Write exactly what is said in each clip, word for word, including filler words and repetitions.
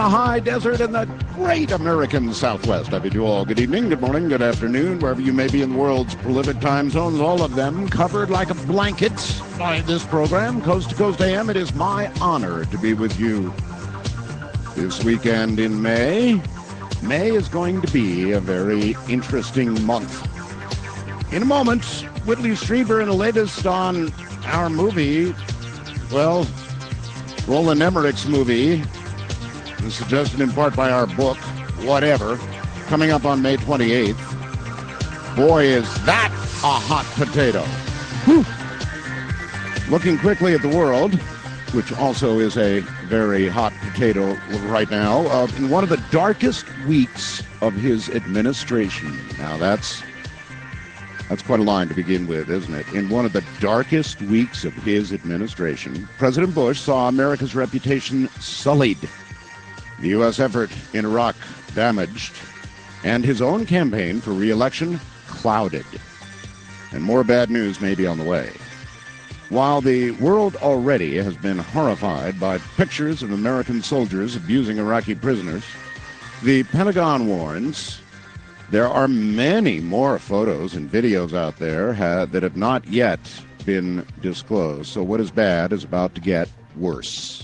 high desert in the great American Southwest. I bid you all good evening, good morning, good afternoon, wherever you may be in the world's prolific time zones, all of them covered like a blanket by this program, Coast to Coast A M. It is my honor to be with you this weekend in May. May is going to be a very interesting month. In a moment, Whitley Strieber in the latest on our movie, well, Roland Emmerich's movie, suggested in part by our book, Whatever, coming up on May twenty-eighth. Boy, is that a hot potato. Whew. Looking quickly at the world, which also is a very hot potato right now, uh, in one of the darkest weeks of his administration. Now, that's that's quite a line to begin with, isn't it? In one of the darkest weeks of his administration, President Bush saw America's reputation sullied, the U S effort in Iraq damaged, and his own campaign for re-election clouded. And more bad news may be on the way. While the world already has been horrified by pictures of American soldiers abusing Iraqi prisoners, the Pentagon warns there are many more photos and videos out there ha- that have not yet been disclosed. So what is bad is about to get worse.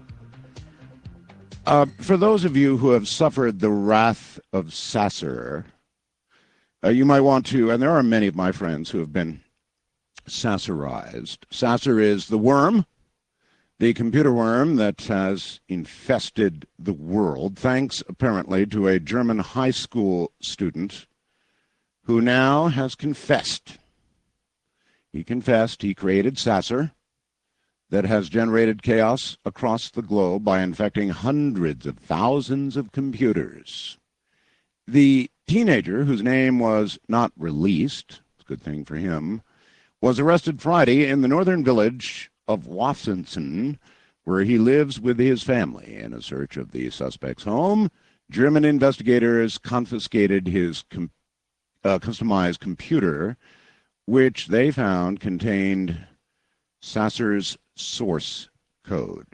Uh, for those of you who have suffered the wrath of Sasser, uh, you might want to, and there are many of my friends who have been Sasserized. Sasser is the worm, the computer worm that has infested the world, thanks apparently to a German high school student who now has confessed. He confessed he created Sasser, that has generated chaos across the globe by infecting hundreds of thousands of computers. The teenager, whose name was not released, it's a good thing for him, was arrested Friday in the northern village of Waffensen, where he lives with his family. In a search of the suspect's home, German investigators confiscated his com- uh, customized computer, which they found contained Sasser's source code.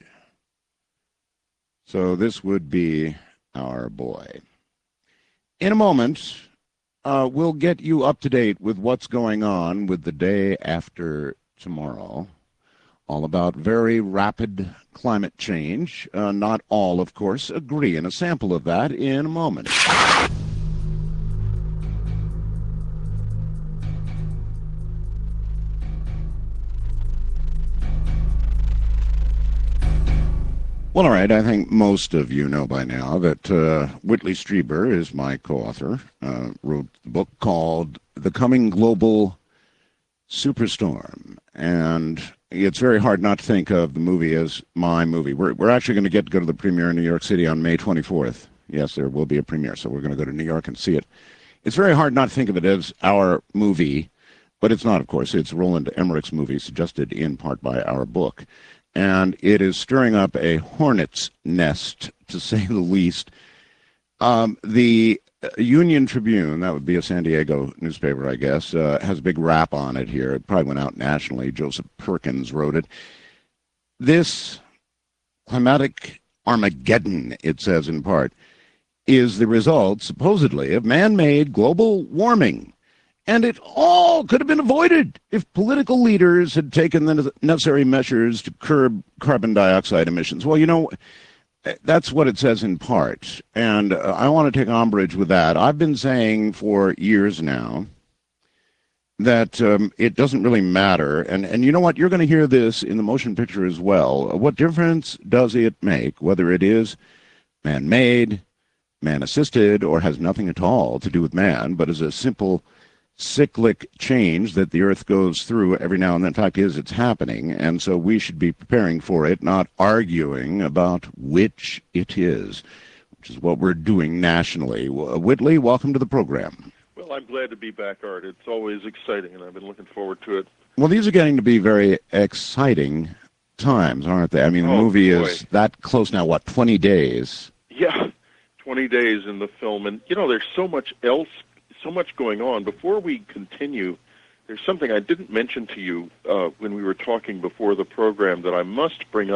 So this would be our boy. In a moment, uh, we'll get you up to date with what's going on with the day after tomorrow. All about very rapid climate change. Uh, not all, of course, agree, and a sample of that in a moment. Well, all right, I think most of you know by now that uh, Whitley Strieber is my co-author, uh, wrote the book called The Coming Global Superstorm, and it's very hard not to think of the movie as my movie. We're, we're actually going to get to go to the premiere in New York City on May twenty-fourth. Yes, there will be a premiere, so we're going to go to New York and see it. It's very hard not to think of it as our movie, but it's not, of course. It's Roland Emmerich's movie, suggested in part by our book. And it is stirring up a hornet's nest, to say the least. Um, the Union Tribune, that would be a San Diego newspaper, I guess, uh, has a big rap on it here. It probably went out nationally. Joseph Perkins wrote it. This climatic Armageddon, it says in part, is the result, supposedly, of man-made global warming. And it all could have been avoided if political leaders had taken the necessary measures to curb carbon dioxide emissions. Well, you know, that's what it says in part. And uh, I want to take umbrage with that. I've been saying for years now that um, it doesn't really matter. And, and you know what? You're going to hear this in the motion picture as well. What difference does it make, whether it is man-made, man-assisted, or has nothing at all to do with man, but is a simple cyclic change that the Earth goes through every now and then. The fact is, it's happening, and so we should be preparing for it, not arguing about which it is, which is what we're doing nationally. Whitley, welcome to the program. Well, I'm glad to be back, Art. It's always exciting, and I've been looking forward to it. Well, these are getting to be very exciting times, aren't they? I mean, the oh, movie boy. is that close now, what, twenty days? Yeah, twenty days in the film, and, you know, there's so much else so much going on. Before we continue, there's something I didn't mention to you uh, when we were talking before the program that I must bring up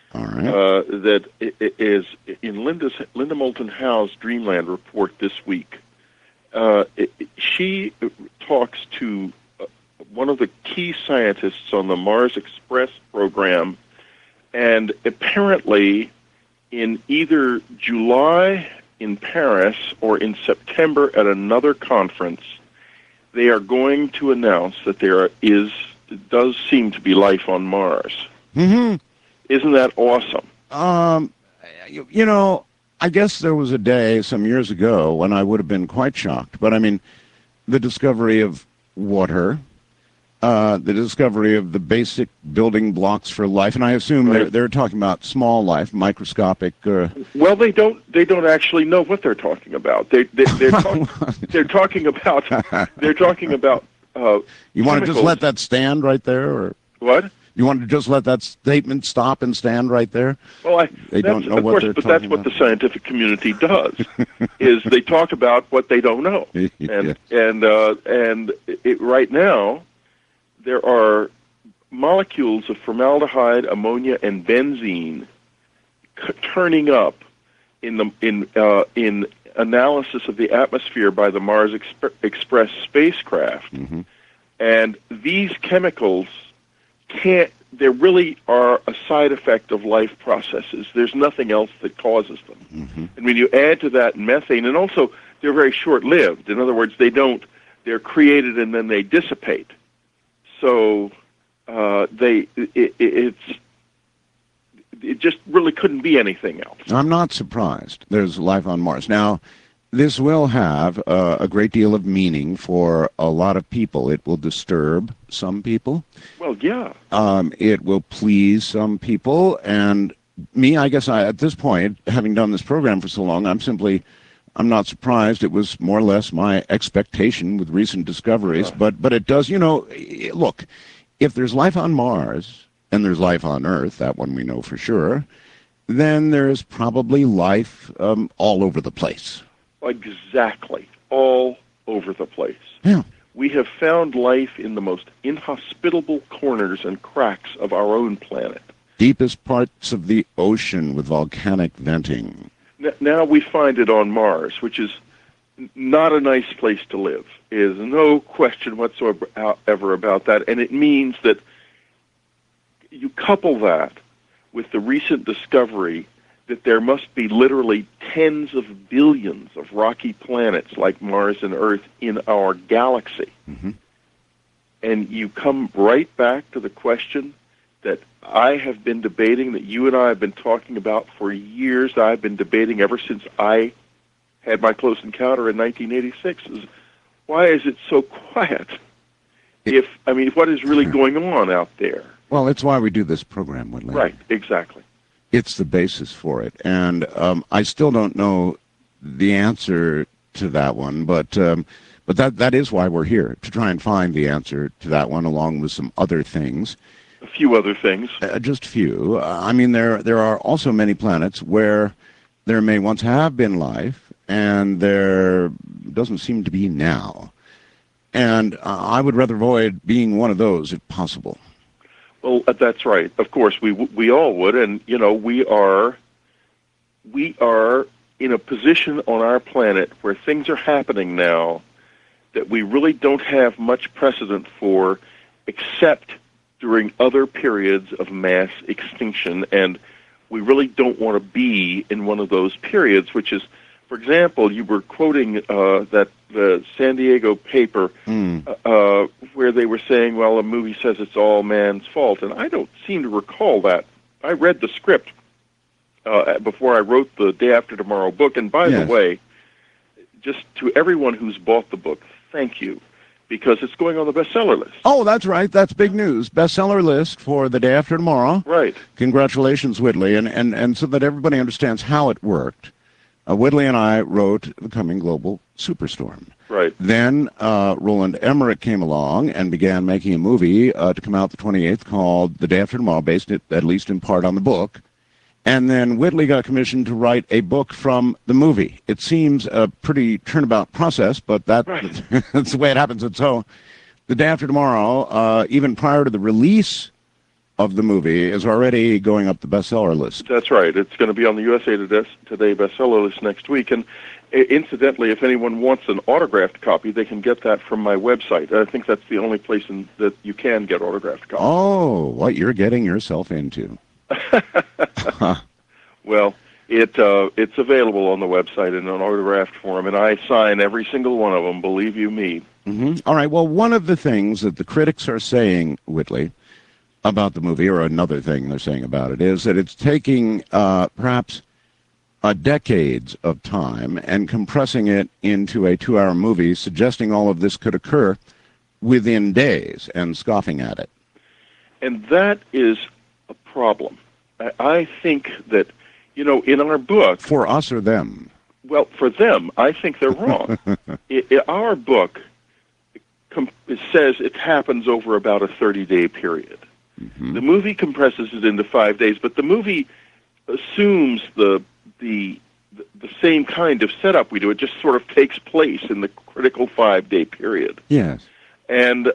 All right. uh, that i- i- is in Linda's, Linda Moulton Howe's Dreamland report this week. Uh, it, she talks to uh, one of the key scientists on the Mars Express program, and apparently in either July in Paris or in September at another conference, they are going to announce that there is does seem to be life on Mars. Mm-hmm. Isn't that awesome? Um, you, you know, I guess there was a day some years ago when I would have been quite shocked. But I mean, the discovery of water, uh, the discovery of the basic building blocks for life, and I assume Right. they're, they're talking about small life, microscopic. Uh, Well, they don't. They don't actually know what they're talking about. They, they they're talk, they're talking about they're talking about. Uh, you want to just chemicals. let that stand right there, or What? you want to just let that statement stop and stand right there? Well, I, They that's, don't know of what course, they're but that's talking what about. the scientific community does. Is they talk about what they don't know, and Yes. and uh, and it, right now there are molecules of formaldehyde, ammonia, and benzene c- turning up in the in uh, in analysis of the atmosphere by the Mars Exp- Express spacecraft, Mhm. and these chemicals can't. They really are a side effect of life processes. There's nothing else that causes them. Mhm. And when you add to that methane, and also they're very short-lived. In other words, they don't. They're created and then they dissipate. So uh, they it, it, it's it just really couldn't be anything else. I'm not surprised there's life on Mars. Now, this will have uh, a great deal of meaning for a lot of people. It will disturb some people. Well, yeah. Um, it will please some people. And me, I guess I, at this point, having done this program for so long, I'm simply, I'm not surprised. It was more or less my expectation with recent discoveries. Yeah. But, but it does, you know, i- look, if there's life on Mars and there's life on Earth, that one we know for sure, then there's probably life um, all over the place. Exactly. All over the place. Yeah. We have found life in the most inhospitable corners and cracks of our own planet. Deepest parts of the ocean with volcanic venting. N- Now we find it on Mars, which is n- not a nice place to live. Is no question whatsoever out- ever about that. And it means that you couple that with the recent discovery that there must be literally tens of billions of rocky planets like Mars and Earth in our galaxy. Mhm. And you come right back to the question that I have been debating, that you and I have been talking about for years, that I've been debating ever since I had my close encounter in nineteen eighty-six, is why is it so quiet? If, I mean, what is really going on out there? Well, it's why we do this program, Woodley. Right, exactly. It's the basis for it. And um, I still don't know the answer to that one, but um, but that that is why we're here, to try and find the answer to that one, along with some other things. A few other things. Uh, just few. Uh, I mean, there there are also many planets where there may once have been life, and there doesn't seem to be now. And uh, I would rather avoid being one of those if possible. Well, uh, that's right. Of course, we we all would, and you know, we are we are in a position on our planet where things are happening now that we really don't have much precedent for, except during other periods of mass extinction, and we really don't want to be in one of those periods. Which is, for example, you were quoting uh, that the San Diego paper. Mm. Uh, where they were saying, well, the movie says it's all man's fault. And I don't seem to recall that. I read the script uh, before I wrote the Day After Tomorrow book. And by Yes. the way, just to everyone who's bought the book, thank you, because it's going on the bestseller list. Oh, that's right. That's big news. Bestseller list for The Day After Tomorrow. Right. Congratulations, Whitley. And, and, and so that everybody understands how it worked, uh, Whitley and I wrote The Coming Global Superstorm. Right. Then uh, Roland Emmerich came along and began making a movie uh, to come out the twenty-eighth called The Day After Tomorrow, based it, at least in part on the book. And then Whitley got commissioned to write a book from the movie. It seems a pretty turnabout process, but that, Right. that's the way it happens. And so The Day After Tomorrow, uh, even prior to the release of the movie is already going up the bestseller list. That's right. It's going to be on the U S A Today bestseller list next week. And incidentally, if anyone wants an autographed copy, they can get that from my website. I think that's the only place in, that you can get autographed copies. Oh, what you're getting yourself into. Well, it uh, it's available on the website in an autographed form, and I sign every single one of them, believe you me. Mm-hmm. All right, well, one of the things that the critics are saying, Whitley, about the movie, or another thing they're saying about it, is that it's taking uh, perhaps uh, decades of time and compressing it into a two-hour movie, suggesting all of this could occur within days, and scoffing at it. And that is a problem. I, I think that, you know, in our book... For us or them? Well, for them, I think they're wrong. I, I, our book com- it says it happens over about a thirty-day period. Mm-hmm. The movie compresses it into five days, but the movie assumes the, the the same kind of setup we do. It just sort of takes place in the critical five-day period. Yes. And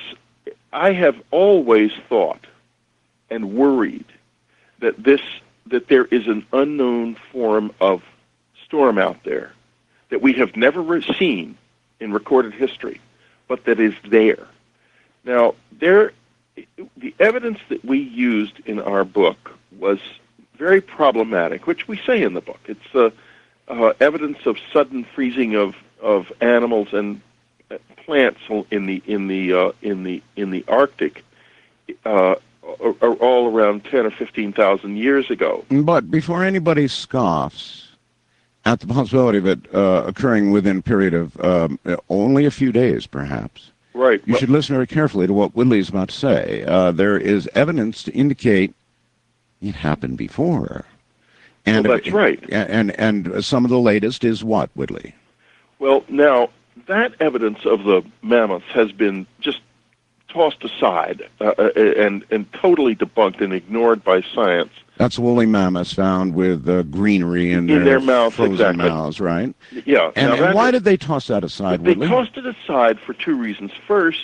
I have always thought and worried that this that there is an unknown form of storm out there that we have never re- seen in recorded history, but that is there. Now, there, the evidence that we used in our book was very problematic, which we say in the book. It's uh, uh, evidence of sudden freezing of, of animals and plants in the in the uh, in the in the Arctic. Uh, Are all around ten or fifteen thousand years ago. But before anybody scoffs at the possibility of it uh, occurring within a period of um, only a few days, perhaps, right? You well, should listen very carefully to what Whitley is about to say. Uh, there is evidence to indicate it happened before. And well, that's it, right. And and some of the latest is what, Whitley? Well, now that evidence of the mammoths has been just tossed aside uh, and and totally debunked and ignored by science. That's woolly mammoths found with uh, greenery in, in their, their mouths, frozen exactly. mouths, right? Yeah. And, and why did they toss that aside, They Whitley? tossed it aside for two reasons. First,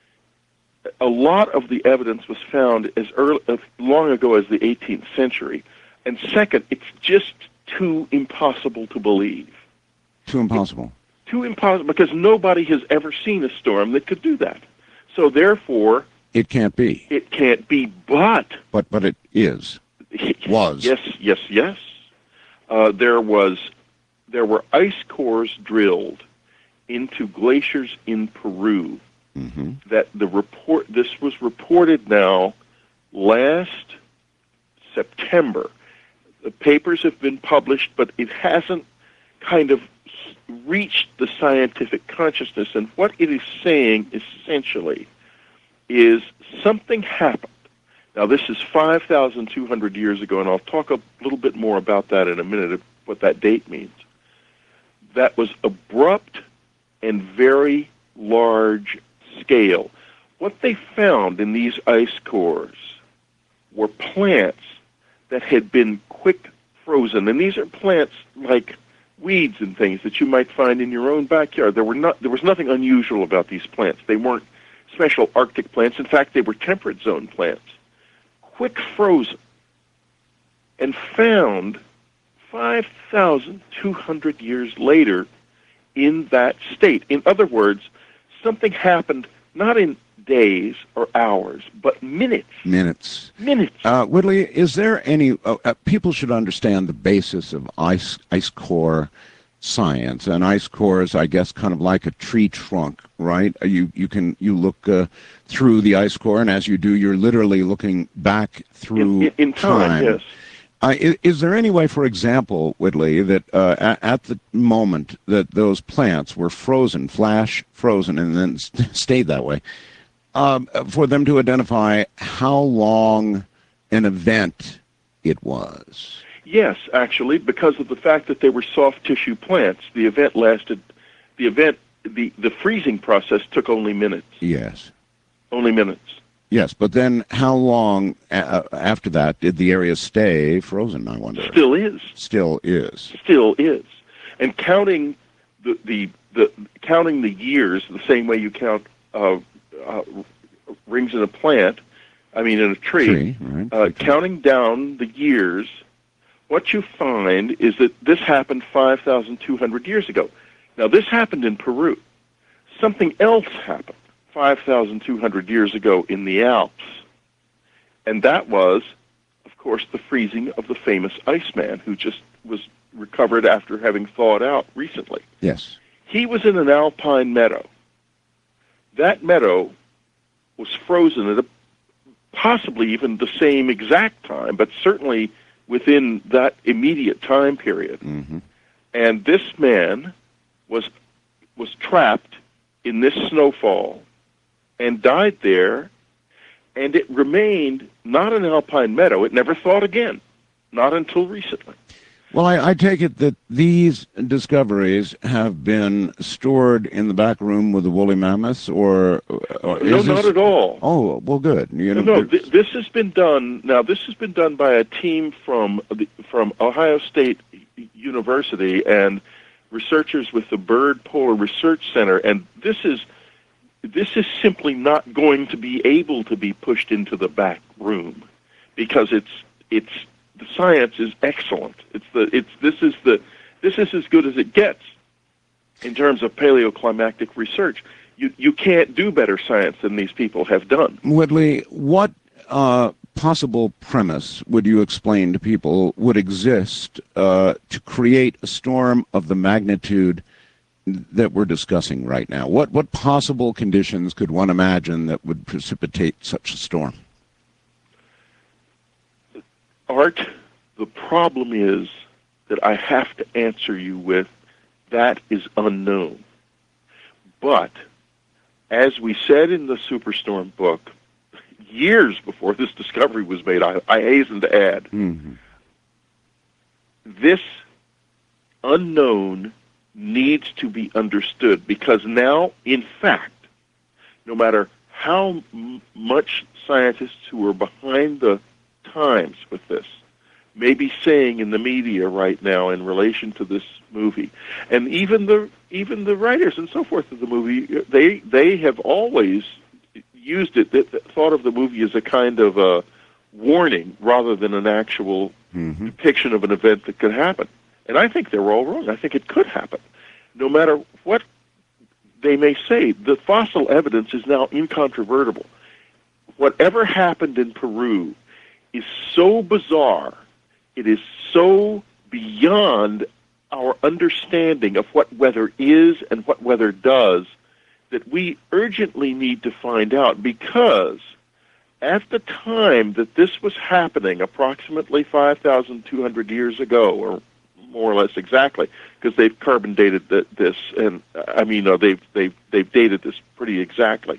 a lot of the evidence was found as early, as long ago as the eighteenth century, and second, it's just too impossible to believe. Too impossible. It, too impossible because nobody has ever seen a storm that could do that. So therefore, it can't be. It can't be, but but but it is. Was yes, yes, yes. Uh, there was there were ice cores drilled into glaciers in Peru. Mm-hmm. That the report. This was reported now last September. The papers have been published, but it hasn't kind of reached the scientific consciousness. And what it is saying, essentially, is something happened. Now, this is five thousand two hundred years ago, and I'll talk a little bit more about that in a minute, what that date means. That was abrupt and very large scale. What they found in these ice cores were plants that had been quick frozen, and these are plants like weeds and things that you might find in your own backyard. There were not there was nothing unusual about these plants. They weren't special Arctic plants. In fact, they were temperate zone plants, quick frozen, and found five thousand two hundred years later in that state. In other words, something happened not in days or hours, but minutes. Minutes. Minutes. Uh, Whitley, is there any... Uh, uh, people should understand the basis of ice ice core science. And ice core is, I guess, kind of like a tree trunk, right? You you can you look uh, through the ice core, and as you do, you're literally looking back through in, in, in time. time. Yes. Uh, is, is there any way, for example, Whitley, that uh, at, at the moment that those plants were frozen, flash frozen, and then st- stayed that way, um, for them to identify how long an event it was? Yes, actually, because of the fact that they were soft tissue plants, the event lasted, the event, the, the freezing process took only minutes. Yes. Only minutes. Yes, but then how long a- after that did the area stay frozen, I wonder? Still is. Still is. Still is. And counting the, the, the counting the years the same way you count uh, uh, rings in a plant, I mean, in a tree, tree right. uh, counting down the years, what you find is that this happened five thousand two hundred years ago. Now, this happened in Peru. Something else happened five thousand two hundred years ago in the Alps, and that was, of course, the freezing of the famous Iceman, who just was recovered after having thawed out recently. Yes. He was in an alpine meadow. That meadow was frozen at a, possibly even the same exact time, but certainly within that immediate time period. Mm-hmm. And this man was was trapped in this snowfall and died there, and it remained not an alpine meadow. It never thawed again, not until recently. Well, I, I take it that these discoveries have been stored in the back room with the woolly mammoths, or, or no, is not this... at all. Oh, well, good. You know, no, no th- this has been done. Now, this has been done by a team from the, from Ohio State University and researchers with the Byrd Polar Research Center, and this is this is simply not going to be able to be pushed into the back room because it's it's. The science is excellent. It's the it's this is the this is as good as it gets in terms of paleoclimatic research. You you can't do better science than these people have done. Whitley, what uh, possible premise would you explain to people would exist uh, to create a storm of the magnitude that we're discussing right now? What what possible conditions could one imagine that would precipitate such a storm? Art, the problem is that I have to answer you with, that is unknown. But, as we said in the Superstorm book, years before this discovery was made, I, I hasten to add, mm-hmm. this unknown needs to be understood, because now, in fact, no matter how m- much scientists who are behind the times with this may be saying in the media right now in relation to this movie, and even the even the writers and so forth of the movie, they they have always used it, that, that thought of the movie as a kind of a warning rather than an actual mm-hmm. depiction of an event that could happen. And I think they're all wrong. I think it could happen. No matter what they may say, the fossil evidence is now incontrovertible. Whatever happened in Peru is so bizarre, it is so beyond our understanding of what weather is and what weather does, that we urgently need to find out, because at the time that this was happening, approximately five thousand two hundred years ago, or more or less exactly, because they've carbon dated the, this, and I mean, uh, they've, they've, they've dated this pretty exactly.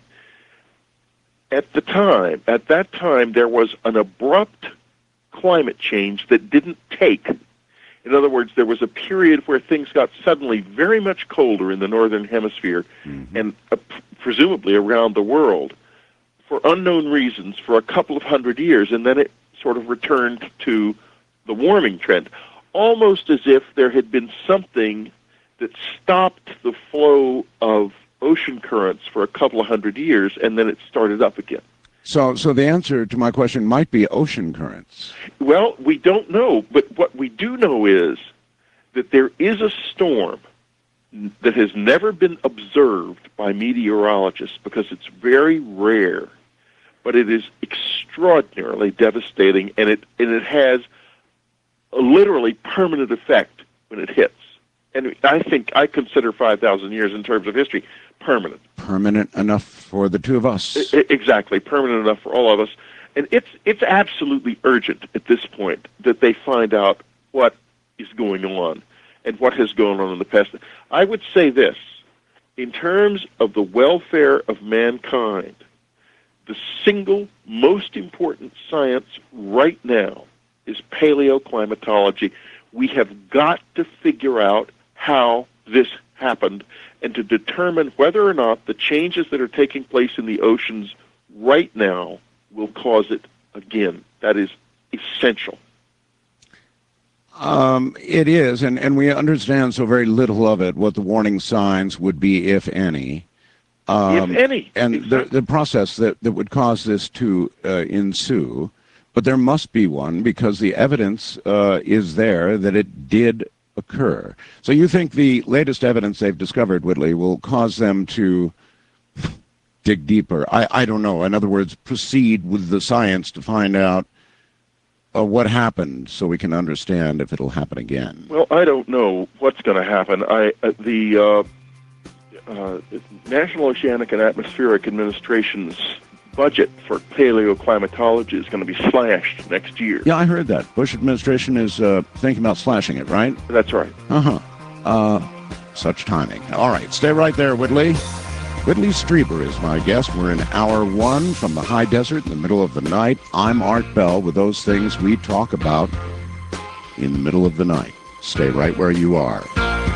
At the time, at that time, there was an abrupt climate change that didn't take. In other words, there was a period where things got suddenly very much colder in the northern hemisphere, mm-hmm. and uh, presumably around the world, for unknown reasons, for a couple of hundred years, and then it sort of returned to the warming trend, almost as if there had been something that stopped the flow of ocean currents for a couple of hundred years, and then it started up again. So, so the answer to my question might be ocean currents. Well, we don't know, but what we do know is that there is a storm that has never been observed by meteorologists, because it's very rare, but it is extraordinarily devastating, and it and it has a literally permanent effect when it hits. And I think I consider five thousand years in terms of history permanent. Permanent enough for the two of us. I, exactly, permanent enough for all of us. And it's it's absolutely urgent at this point that they find out what is going on and what has gone on in the past. I would say this, in terms of the welfare of mankind, the single most important science right now is paleoclimatology. We have got to figure out how this happened and to determine whether or not the changes that are taking place in the oceans right now will cause it again. That is essential. Um, it is, and, and we understand so very little of it, what the warning signs would be, if any. Um, if any. And exactly. the, the process that, that would cause this to uh, ensue, but there must be one because the evidence uh, is there that it did occur. So you think the latest evidence they've discovered, Whitley, will cause them to dig deeper? I, I don't know. In other words, proceed with the science to find out uh, what happened so we can understand if it'll happen again. Well, I don't know what's going to happen. I uh, the uh, uh, National Oceanic and Atmospheric Administration's budget for paleoclimatology is going to be slashed next year. Yeah, I heard that. Bush administration is uh, thinking about slashing it, right? That's right. Uh-huh. Uh, such timing. All right, stay right there, Whitley. Whitley Strieber is my guest. We're in hour one from the high desert in the middle of the night. I'm Art Bell with those things we talk about in the middle of the night. Stay right where you are.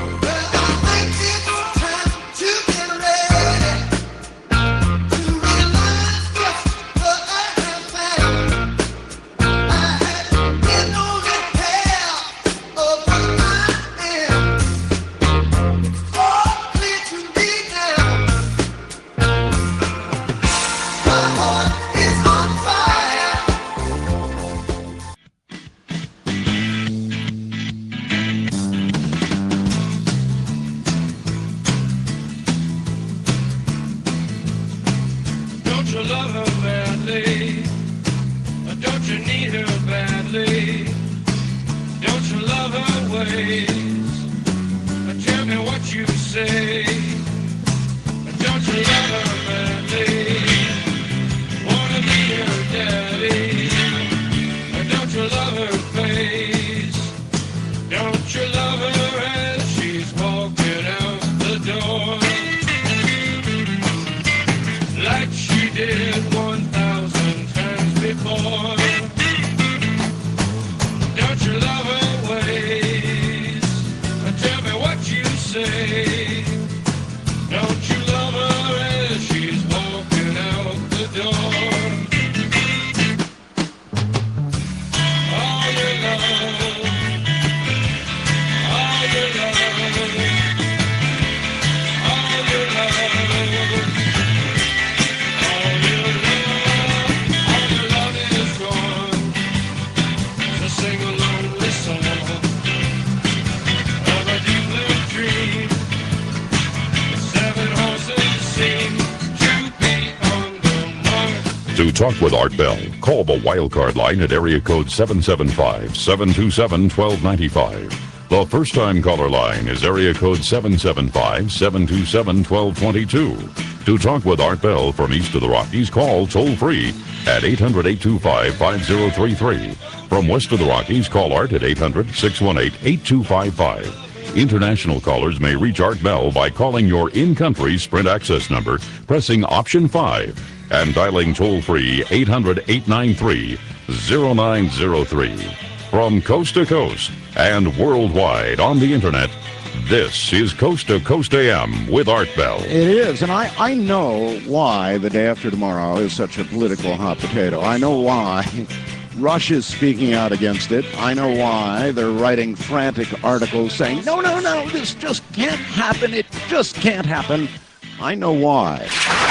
To talk with Art Bell, call the Wildcard line at area code seven seven five, seven two seven, one two nine five. The first-time caller line is area code seven seven five, seven two seven, one two two two. To talk with Art Bell from east of the Rockies, call toll-free at eight hundred, eight two five, five zero three three. From west of the Rockies, call Art at eight hundred, six one eight, eight two five five. International callers may reach Art Bell by calling your in-country Sprint access number, pressing option five, and dialing toll-free eight hundred, eight nine three, zero nine zero three. From coast to coast and worldwide on the internet, this is Coast to Coast A M with Art Bell. It is, and I, I know why the day after tomorrow is such a political hot potato. I know why Russia's speaking out against it. I know why they're writing frantic articles saying, no, no, no, this just can't happen. It just can't happen. I know why.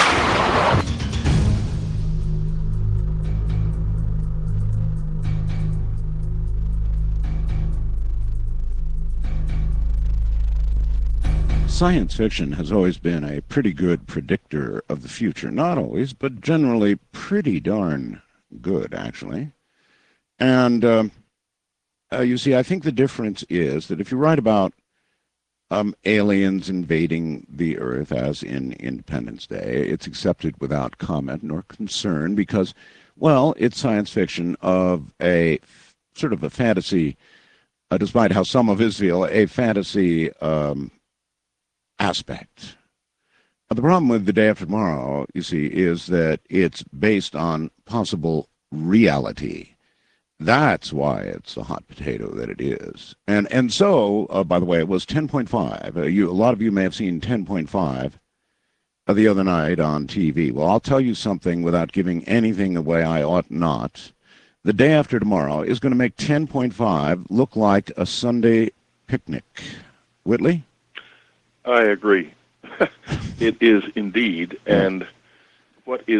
Science fiction has always been a pretty good predictor of the future. Not always, but generally pretty darn good, actually. And um, uh, you see, I think the difference is that if you write about um, aliens invading the Earth, as in Independence Day, it's accepted without comment nor concern because, well, it's science fiction of a sort of a fantasy, uh, despite how some of us feel, a fantasy um, aspect. But the problem with The Day After Tomorrow, you see, is that it's based on possible reality. That's why it's a hot potato that it is. And and so, uh, by the way, it was ten point five. Uh, you, a lot of you may have seen ten point five uh, the other night on T V. Well, I'll tell you something without giving anything away I ought not. The Day After Tomorrow is going to make ten point five look like a Sunday picnic. Whitley? I agree. It is indeed. And what is,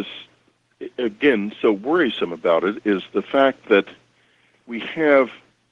again, so worrisome about it is the fact that we have,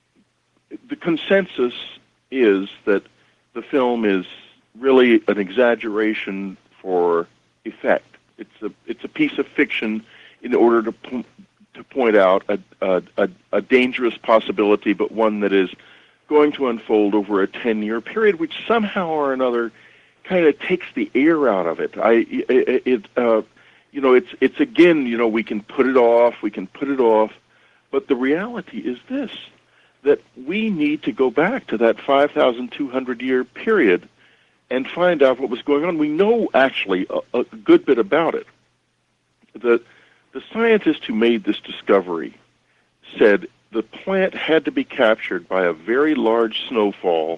the consensus is that the film is really an exaggeration for effect. It's a it's a piece of fiction in order to po- to point out a, a a a dangerous possibility, but one that is going to unfold over a ten-year period, which somehow or another kind of takes the air out of it. I it, it uh, you know it's it's again you know we can put it off, we can put it off, but the reality is this: that we need to go back to that five thousand two hundred year period and find out what was going on. We know actually a, a good bit about it. The, the scientist who made this discovery said the plant had to be captured by a very large snowfall,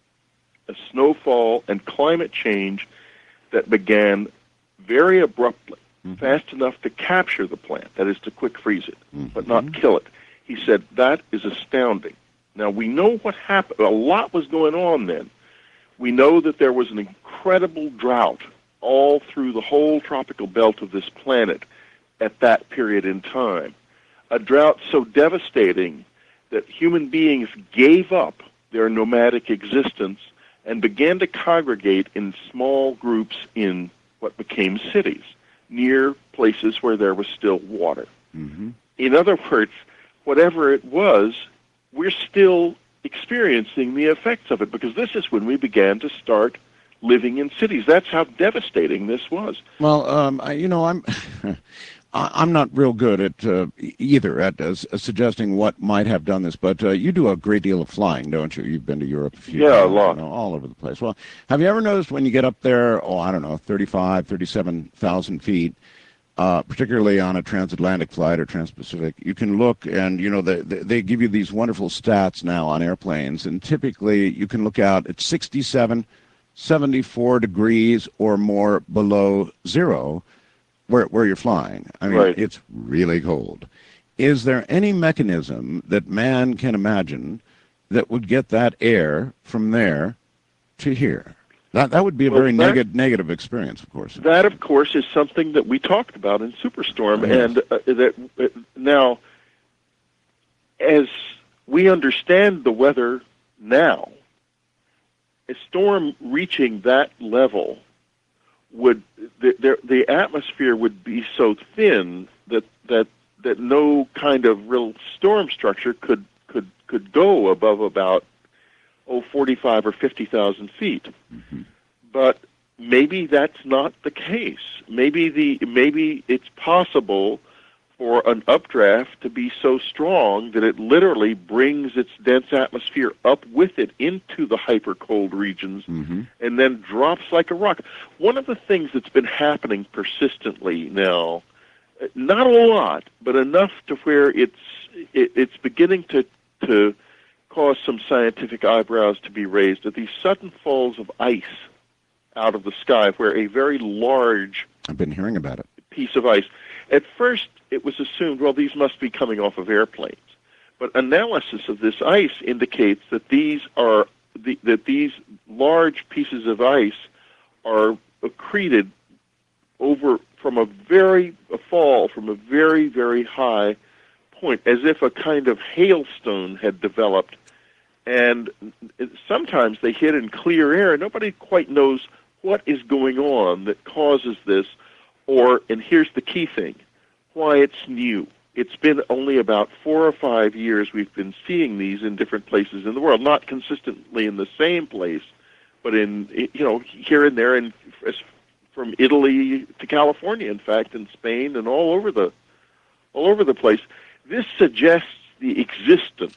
a snowfall and climate change that began very abruptly, mm-hmm. fast enough to capture the plant, that is to quick freeze it, mm-hmm. but not kill it. He said that is astounding. Now, we know what happened. A lot was going on then. We know that there was an incredible drought all through the whole tropical belt of this planet at that period in time. A drought so devastating that human beings gave up their nomadic existence and began to congregate in small groups in what became cities, near places where there was still water. Mm-hmm. In other words, whatever it was, we're still experiencing the effects of it, because this is when we began to start living in cities. That's how devastating this was. Well, um, I, you know, I'm I'm not real good at uh, either at uh, suggesting what might have done this, but uh, you do a great deal of flying, don't you? You've been to Europe a few yeah, times, a lot. You know, all over the place. Well, have you ever noticed when you get up there, oh, I don't know, thirty-five, thirty-seven thousand feet, Uh, particularly on a transatlantic flight or transpacific, you can look and, you know, they, they give you these wonderful stats now on airplanes, and typically you can look out at sixty-seven, seventy-four degrees or more below zero where, where you're flying. I mean, right. It's really cold. Is there any mechanism that man can imagine that would get that air from there to here? That that would be a well, very that, neg- negative experience, of course. That, of course, is something that we talked about in Superstorm, yes. and uh, that uh, now, as we understand the weather now, a storm reaching that level would the the, the atmosphere would be so thin that that that no kind of real storm structure could could could go above about oh, forty-five or fifty thousand feet. Mm-hmm. But maybe that's not the case. Maybe the maybe it's possible for an updraft to be so strong that it literally brings its dense atmosphere up with it into the hyper-cold regions, mm-hmm. and then drops like a rock. One of the things that's been happening persistently now, not a lot, but enough to where it's it, it's beginning to to cause some scientific eyebrows to be raised, are these sudden falls of ice out of the sky, where a very large I've been hearing about it. piece of ice. At first, it was assumed, well, these must be coming off of airplanes. But analysis of this ice indicates that these are the, that these large pieces of ice are accreted over from a very a fall from a very very high point, as if a kind of hailstone had developed. And sometimes they hit in clear air. Nobody quite knows what is going on that causes this, or, and here's the key thing, why it's new. It's been only about four or five years we've been seeing these in different places in the world, not consistently in the same place, but in, you know, here and there, and from Italy to California, in fact, in Spain, and all over the, all over the place. This suggests the existence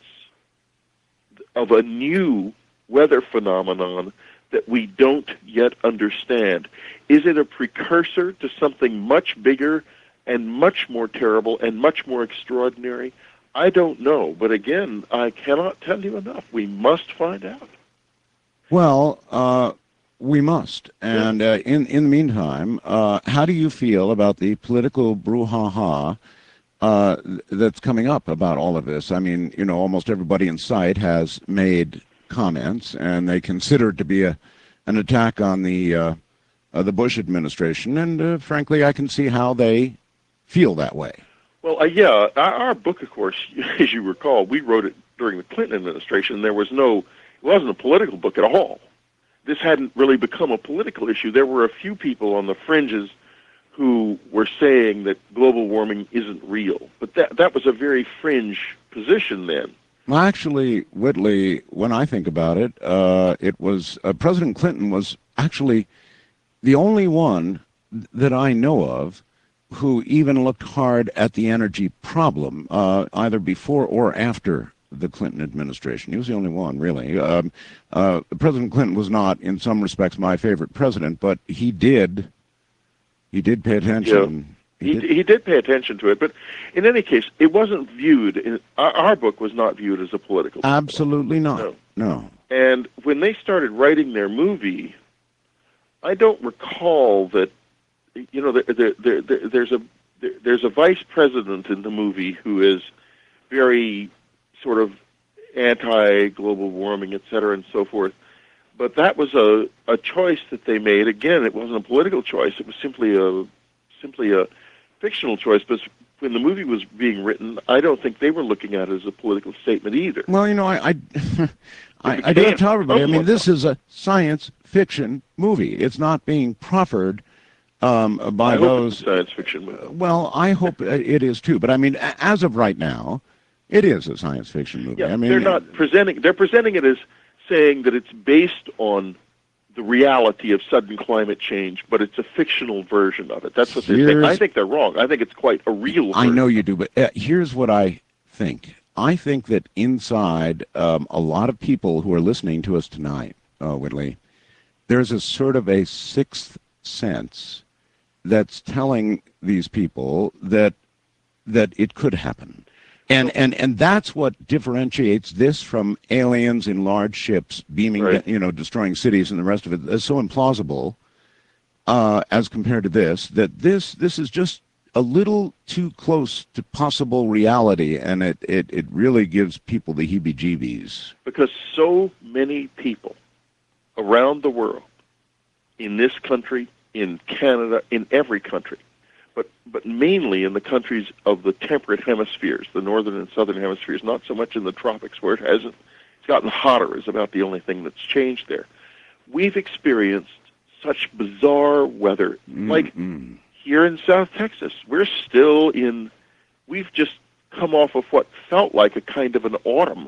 of a new weather phenomenon that we don't yet understand. Is it a precursor to something much bigger and much more terrible and much more extraordinary? I don't know, but again, I cannot tell you enough. We must find out. Well, uh, we must. And uh, in, in the meantime, uh, how do you feel about the political brouhaha uh, that's coming up about all of this? I mean, you know, almost everybody in sight has made comments, and they consider it to be a an attack on the uh, uh, the Bush administration, and uh, frankly, I can see how they feel that way. Well, uh, yeah, our, our book, of course, as you recall, we wrote it during the Clinton administration. There was no, it wasn't a political book at all. This hadn't really become a political issue. There were a few people on the fringes who were saying that global warming isn't real, but that that was a very fringe position then. Well, actually, Whitley, when I think about it, uh, it was uh, President Clinton was actually the only one that I know of who even looked hard at the energy problem, uh, either before or after the Clinton administration. He was the only one, really. Um, uh, President Clinton was not, in some respects, my favorite president, but he did, he did pay attention. Yeah. He, he, did. he did pay attention to it, but in any case, it wasn't viewed, in, our, our book was not viewed as a political book. Absolutely not. No. no. And when they started writing their movie, I don't recall that, you know, there, there, there, there's a there, there's a vice president in the movie who is very sort of anti-global warming, et cetera, and so forth. But that was a, a choice that they made. Again, it wasn't a political choice. It was simply a simply a fictional choice. But when the movie was being written, I don't think they were looking at it as a political statement either. Well, you know, I I, I, I do have to tell everybody, I mean, this is a science fiction movie. It's not being proffered um, by I those... hope it's a science fiction movie. Well, I hope it is too. But I mean, as of right now, it is a science fiction movie. Yeah, I mean, they're not presenting. They're presenting it as saying that it's based on the reality of sudden climate change, but it's a fictional version of it. That's what they're saying. I think they're wrong. I think it's quite a real version. I know you do, but uh, here's what I think. I think that inside um, a lot of people who are listening to us tonight, uh, Whitley, there's a sort of a sixth sense that's telling these people that that it could happen. And, and and that's what differentiates this from aliens in large ships beaming, right. you know, destroying cities and the rest of it. It's so implausible uh, as compared to this, that this this is just a little too close to possible reality, and it, it, it really gives people the heebie-jeebies. Because so many people around the world, in this country, in Canada, in every country, but but mainly in the countries of the temperate hemispheres, the northern and southern hemispheres, not so much in the tropics where it hasn't, it's gotten hotter is about the only thing that's changed there. We've experienced such bizarre weather, mm-hmm. like here in South Texas. We're still in, we've just come off of what felt like a kind of an autumn,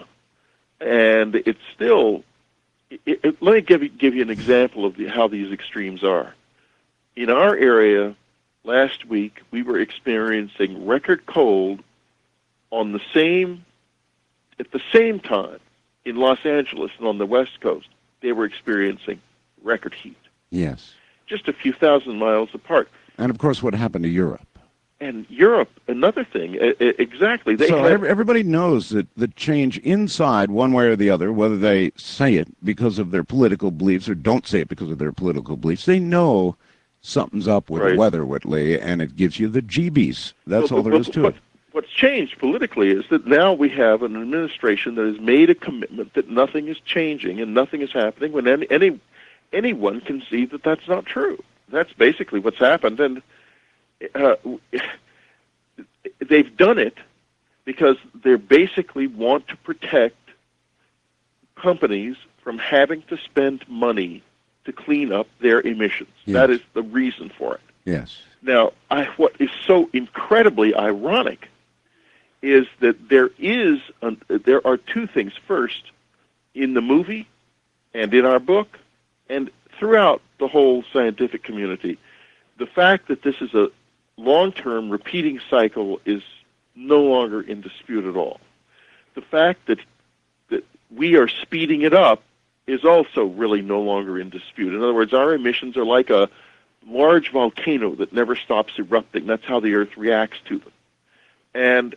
and it's still, it, it, let me give you, give you an example of the, how these extremes are. In our area, last week, we were experiencing record cold on the same, at the same time in Los Angeles and on the West Coast. They were experiencing record heat. Yes. Just a few thousand miles apart. And, of course, what happened to Europe? And Europe, another thing, exactly. They so had, everybody knows that the change inside, one way or the other, whether they say it because of their political beliefs or don't say it because of their political beliefs, they know something's up with right. weather, Whitley, and it gives you the jeebies. That's well, all there well, is to what, it. What's changed politically is that now we have an administration that has made a commitment that nothing is changing and nothing is happening when any, any anyone can see that that's not true. That's basically what's happened, and uh, they've done it because they basically want to protect companies from having to spend money to clean up their emissions. Yes. That is the reason for it. Yes. Now, I, what is so incredibly ironic is that there is an, there are two things. First, in the movie and in our book and throughout the whole scientific community, the fact that this is a long-term repeating cycle is no longer in dispute at all. The fact that that we are speeding it up is also really no longer in dispute. In other words, our emissions are like a large volcano that never stops erupting. That's how the Earth reacts to them. And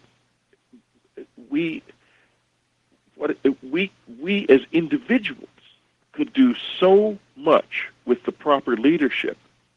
we, what we, we as individuals could do so much with the proper leadership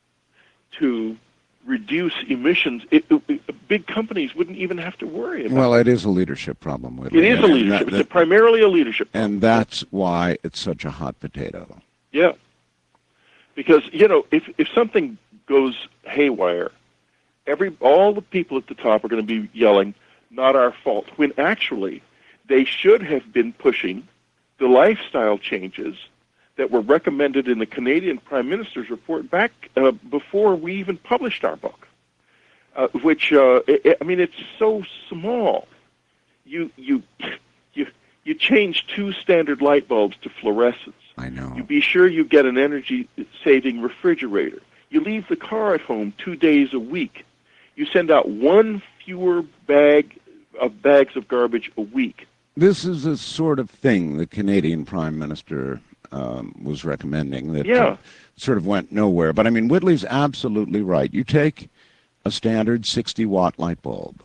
to reduce emissions. It, it, big companies wouldn't even have to worry about well, it. Well, it is a leadership problem. Whitley. It is a leadership. That, that, it's a primarily a leadership problem. And that's why it's such a hot potato. Yeah. Because, you know, if, if something goes haywire, every all the people at the top are going to be yelling, not our fault, when actually they should have been pushing the lifestyle changes that were recommended in the Canadian Prime Minister's report back uh, before we even published our book, uh, which, uh, it, I mean, it's so small. You, you, you, you change two standard light bulbs to fluorescence. I know. You be sure you get an energy-saving refrigerator. You leave the car at home two days a week. You send out one fewer bag of bags of garbage a week. This is the sort of thing the Canadian Prime Minister um, was recommending that Yeah. uh, sort of went nowhere. But, I mean, Whitley's absolutely right. You take a standard sixty-watt light bulb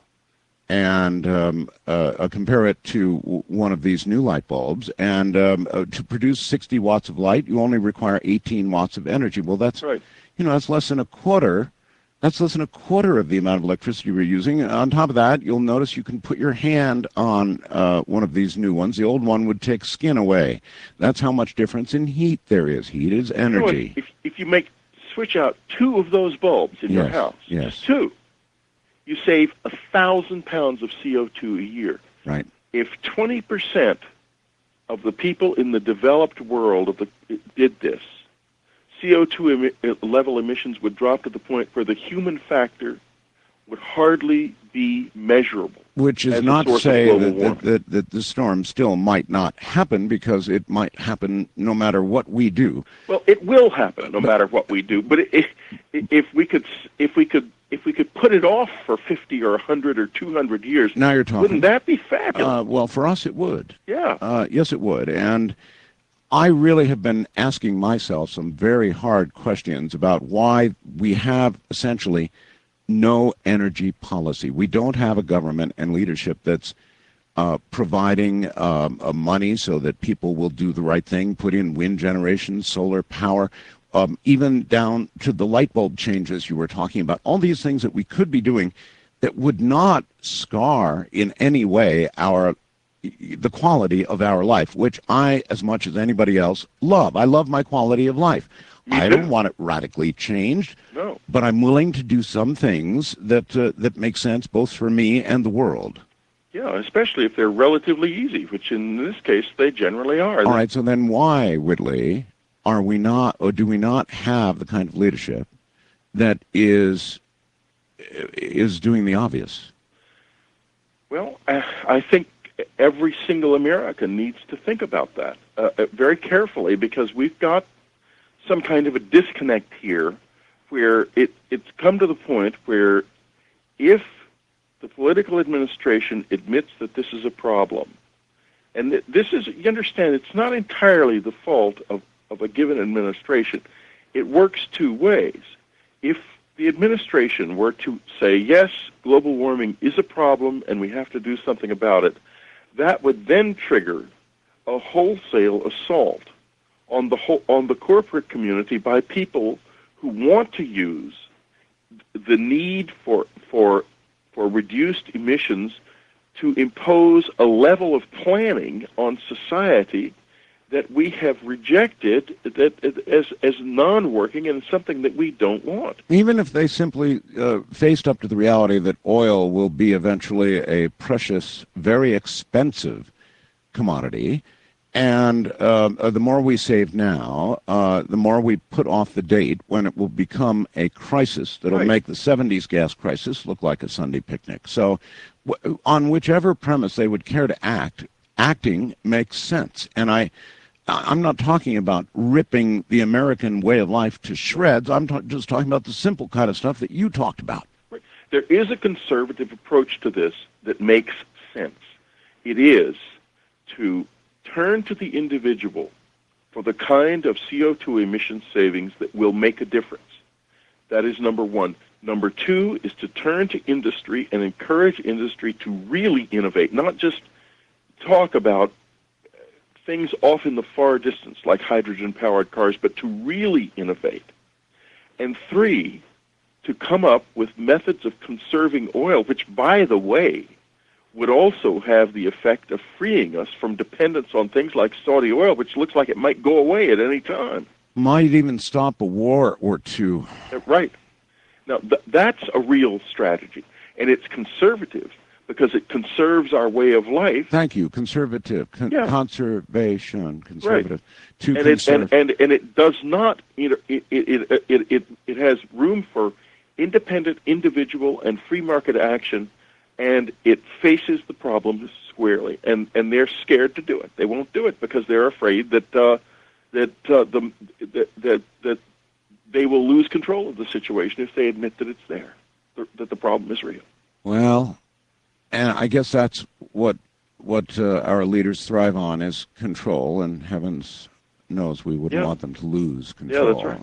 and um, uh, uh, compare it to w- one of these new light bulbs, and um, uh, to produce sixty watts of light, you only require eighteen watts of energy. Well, that's, Right. you know, that's less than a quarter. That's less than a quarter of the amount of electricity we're using. And on top of that, you'll notice you can put your hand on uh, one of these new ones. The old one would take skin away. That's how much difference in heat there is. Heat is You know what? energy. If, if you make switch out two of those bulbs in your Yes, house, yes. just two, you save a thousand pounds of C O two a year. Right. If twenty percent of the people in the developed world of the, did this, C O two emi- level emissions would drop to the point where the human factor would hardly be measurable. Which is as a not to source of say global that, that, warming. that, that the storm still might not happen, because it might happen no matter what we do. Well, it will happen no matter what we do. But it, it, if we could, if we could, if we could put it off for fifty or a hundred or two hundred years, Now you're talking. wouldn't that be fabulous? Uh, well, for us it would. yeah. Uh, yes, it would. And I really have been asking myself some very hard questions about why we have essentially no energy policy. We don't have a government and leadership that's uh, providing um, uh, money so that people will do the right thing, put in wind generation, solar power, um, even down to the light bulb changes you were talking about. All these things that we could be doing that would not scar in any way our the quality of our life, which I, as much as anybody else, love. I love my quality of life. Me I too. don't want it radically changed, No. but I'm willing to do some things that uh, that make sense both for me and the world. Yeah, especially if they're relatively easy, which in this case they generally are. All right, so then why, Whitley, are we not, or do we not have the kind of leadership that is is doing the obvious? Well, I, I think every single American needs to think about that uh, very carefully, because we've got some kind of a disconnect here where it, it's come to the point where if the political administration admits that this is a problem, and th- this is, you understand, it's not entirely the fault of, of a given administration. It works two ways. If the administration were to say, yes, global warming is a problem and we have to do something about it, that would then trigger a wholesale assault on the whole, on the corporate community by people who want to use the need for for for reduced emissions to impose a level of planning on society that we have rejected that as as non-working and something that we don't want. Even if they simply uh, faced up to the reality that oil will be eventually a precious, very expensive commodity, and uh, uh, the more we save now, uh, the more we put off the date when it will become a crisis that'll Right. make the seventies gas crisis look like a Sunday picnic. So w- on whichever premise they would care to act, acting makes sense. And I, I'm not talking about ripping the American way of life to shreds. I'm ta- just talking about the simple kind of stuff that you talked about. There is a conservative approach to this that makes sense. It is to turn to the individual for the kind of C O two emission savings that will make a difference. That is number one. Number two is to turn to industry and encourage industry to really innovate, not just talk about things off in the far distance like hydrogen-powered cars, but to really innovate. And three, to come up with methods of conserving oil, which, by the way, would also have the effect of freeing us from dependence on things like Saudi oil, which looks like it might go away at any time. might even stop a war or two. Right. Now, th- that's a real strategy, and it's conservative because it conserves our way of life. Thank you. Conservative. Con- Yeah. Conservation. Conservative. To And it, conserve. and, and, and it does not, you know, it, it, it, it, it, it has room for independent, individual, and free market action, and it faces the problem squarely. And, and they're scared to do it. They won't do it because they're afraid that uh, that uh, the that, that that they will lose control of the situation if they admit that it's there, that the problem is real. Well, and I guess that's what what uh, our leaders thrive on is control, and heavens knows we wouldn't Yeah. want them to lose control. Yeah, that's right.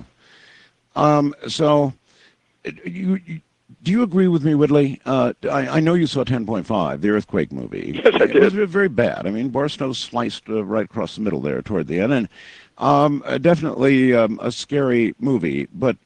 Um, so, uh, you, you do you agree with me, Whitley? Uh, I, I know you saw ten point five, the earthquake movie. Yes, I It was did. very bad. I mean, Barstow sliced uh, right across the middle there toward the end, and um, uh, definitely um, a scary movie, but.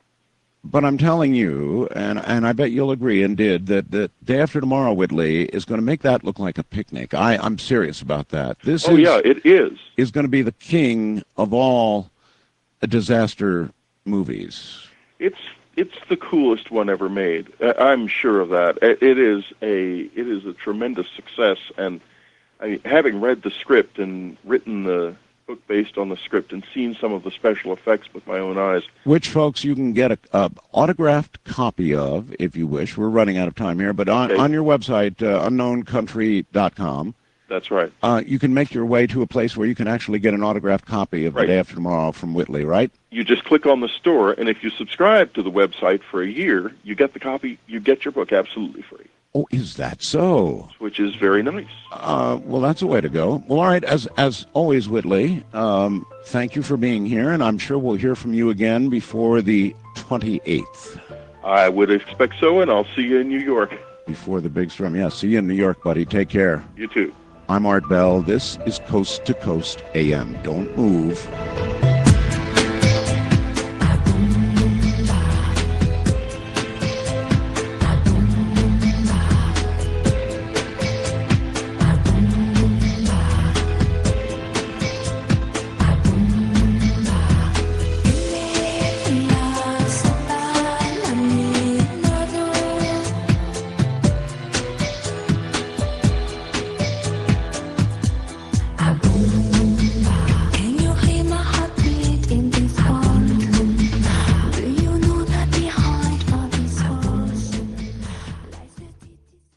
But I'm telling you, and and I bet you'll agree and did, that that Day After Tomorrow, Whitley, is going to make that look like a picnic. I, I'm serious about that. This Oh is, yeah, it is. is going to be the king of all disaster movies. It's it's the coolest one ever made. Uh, I'm sure of that. It it is a it is a tremendous success, and I, having read the script and written the book based on the script and seen some of the special effects with my own eyes. Which, folks, you can get a, a autographed copy of, if you wish. We're running out of time here, but on, Okay. on your website, uh, unknown country dot com, That's right. uh, you can make your way to a place where you can actually get an autographed copy of Right. The Day After Tomorrow from Whitley, right? You just click on the store, and if you subscribe to the website for a year, you get the copy. You get your book absolutely free, Oh, is that so? which is very nice. Uh, well, that's a way to go. Well, all right. As as always, Whitley, um, thank you for being here, and I'm sure we'll hear from you again before the twenty-eighth, I would expect so, and I'll see you in New York. before the big storm. Yeah, see you in New York, buddy. Take care. You too. I'm Art Bell. This is Coast to Coast A M. Don't move.